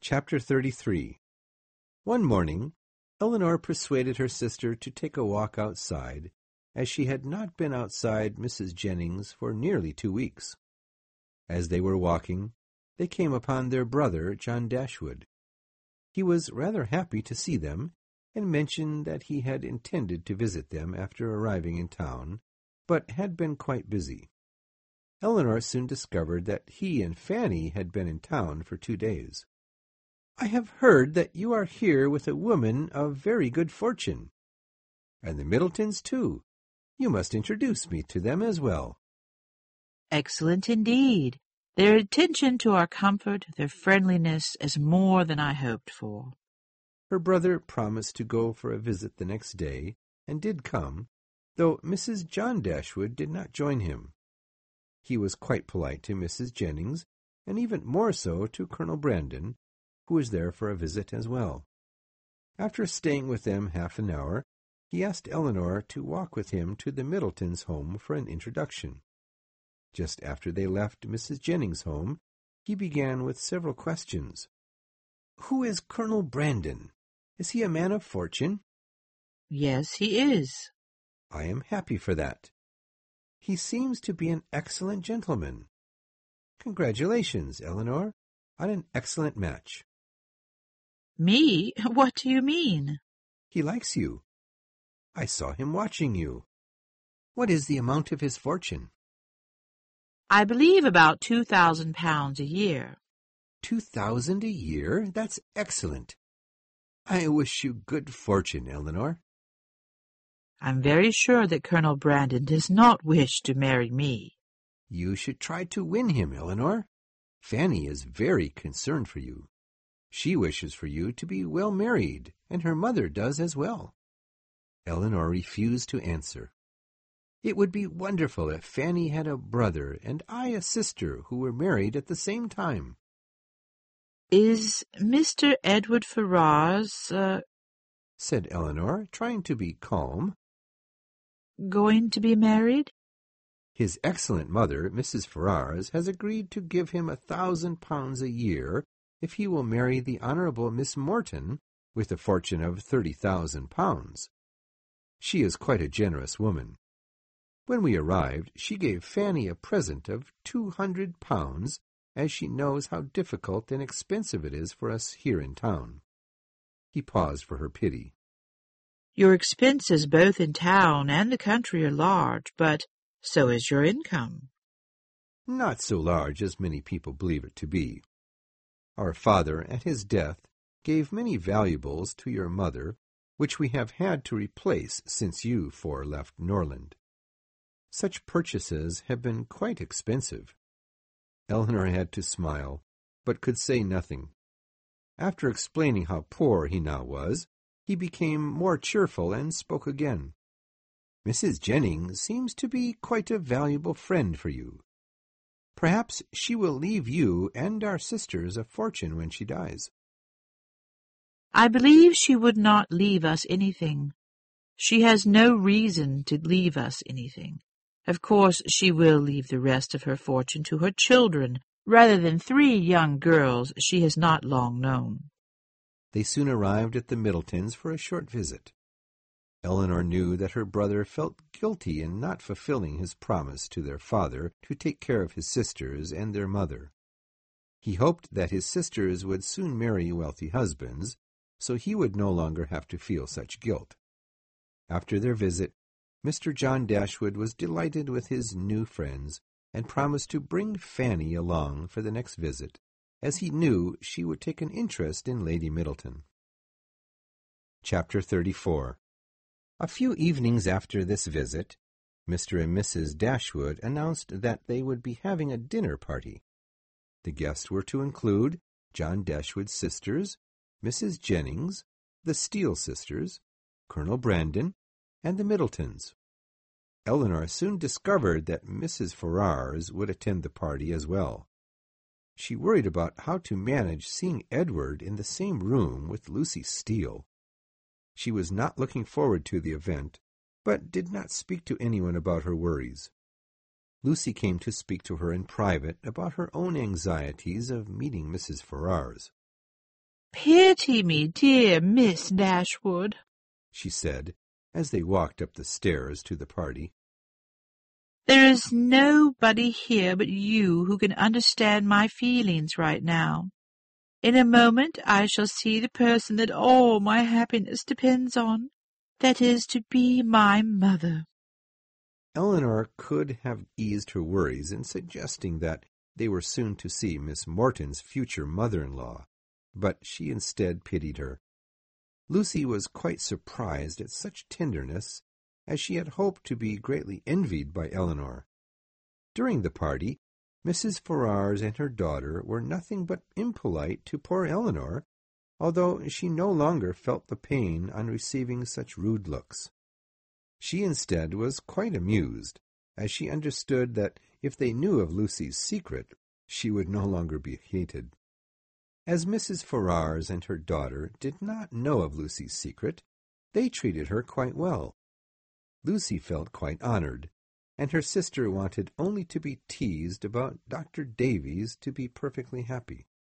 Chapter 33. One morning, Eleanor persuaded her sister to take a walk outside, as she had not been outside Mrs. Jennings for nearly 2 weeks. As they were walking, they came upon their brother, John Dashwood. He was rather happy to see them, and mentioned that he had intended to visit them after arriving in town, but had been quite busy. Eleanor soon discovered that he and Fanny had been in town for 2 days. "I have heard that you are here with a woman of very good fortune. And the Middletons, too. You must introduce me to them as well." "Excellent indeed. Their attention to our comfort, their friendliness, is more than I hoped for." Her brother promised to go for a visit the next day, and did come, though Mrs. John Dashwood did not join him. He was quite polite to Mrs. Jennings, and even more so to Colonel Brandon, who was there for a visit as well. After staying with them half an hour, he asked Eleanor to walk with him to the Middletons' home for an introduction. Just after they left Mrs. Jennings' home, he began with several questions. "Who is Colonel Brandon? Is he a man of fortune?" "Yes, he is." "I am happy for that. He seems to be an excellent gentleman. Congratulations, Eleanor, on an excellent match." "Me? What do you mean?" "He likes you. I saw him watching you. What is the amount of his fortune?" "I believe about £2,000 a year." 2,000 a year? That's excellent. I wish you good fortune, Eleanor." "I'm very sure that Colonel Brandon does not wish to marry me." "You should try to win him, Eleanor. Fanny is very concerned for you. She wishes for you to be well married, and her mother does as well." Eleanor refused to answer. It would be wonderful if Fanny had a brother and I a sister who were married at the same time. "Is Mr. Edward Ferrars, said Eleanor, trying to be calm. going to be married?" "His excellent mother, Mrs. Ferrars, has agreed to give him £1,000 a year if he will marry the Honourable Miss Morton with a fortune of £30,000. She is quite a generous woman. When we arrived, she gave Fanny a present of £200, as she knows how difficult and expensive it is for us here in town." He paused for her pity. "Your expenses both in town and the country are large, but so is your income." "Not so large as many people believe it to be. Our father, at his death, gave many valuables to your mother, which we have had to replace since you four left Norland. Such purchases have been quite expensive." Eleanor had to smile, but could say nothing. After explaining how poor he now was, he became more cheerful and spoke again. "Mrs. Jennings seems to be quite a valuable friend for you. Perhaps she will leave you and our sisters a fortune when she dies." "I believe she would not leave us anything. She has no reason to leave us anything. Of course she will leave the rest of her fortune to her children, rather than 3 young girls she has not long known." They soon arrived at the Middletons for a short visit. Eleanor knew that her brother felt guilty in not fulfilling his promise to their father to take care of his sisters and their mother. He hoped that his sisters would soon marry wealthy husbands, so he would no longer have to feel such guilt. After their visit, Mr. John Dashwood was delighted with his new friends, and promised to bring Fanny along for the next visit, as he knew she would take an interest in Lady Middleton. Chapter 34. A few evenings after this visit, Mr. and Mrs. Dashwood announced that they would be having a dinner party. The guests were to include John Dashwood's sisters, Mrs. Jennings, the Steele sisters, Colonel Brandon, and the Middletons. Eleanor soon discovered that Mrs. Ferrars would attend the party as well. She worried about how to manage seeing Edward in the same room with Lucy Steele. She was not looking forward to the event, but did not speak to anyone about her worries. Lucy came to speak to her in private about her own anxieties of meeting Mrs. Ferrars. "Pity me, dear Miss Dashwood," she said, as they walked up the stairs to the party. "There is nobody here but you who can understand my feelings right now. In a moment I shall see the person that all my happiness depends on, that is to be my mother." Elinor could have eased her worries in suggesting that they were soon to see Miss Morton's future mother-in-law, but she instead pitied her. Lucy was quite surprised at such tenderness, as she had hoped to be greatly envied by Elinor. During the party, Mrs. Ferrars and her daughter were nothing but impolite to poor Elinor, although she no longer felt the pain on receiving such rude looks. She instead was quite amused, as she understood that if they knew of Lucy's secret, she would no longer be hated. As Mrs. Ferrars and her daughter did not know of Lucy's secret, they treated her quite well. Lucy felt quite honored, and her sister wanted only to be teased about Dr. Davies to be perfectly happy.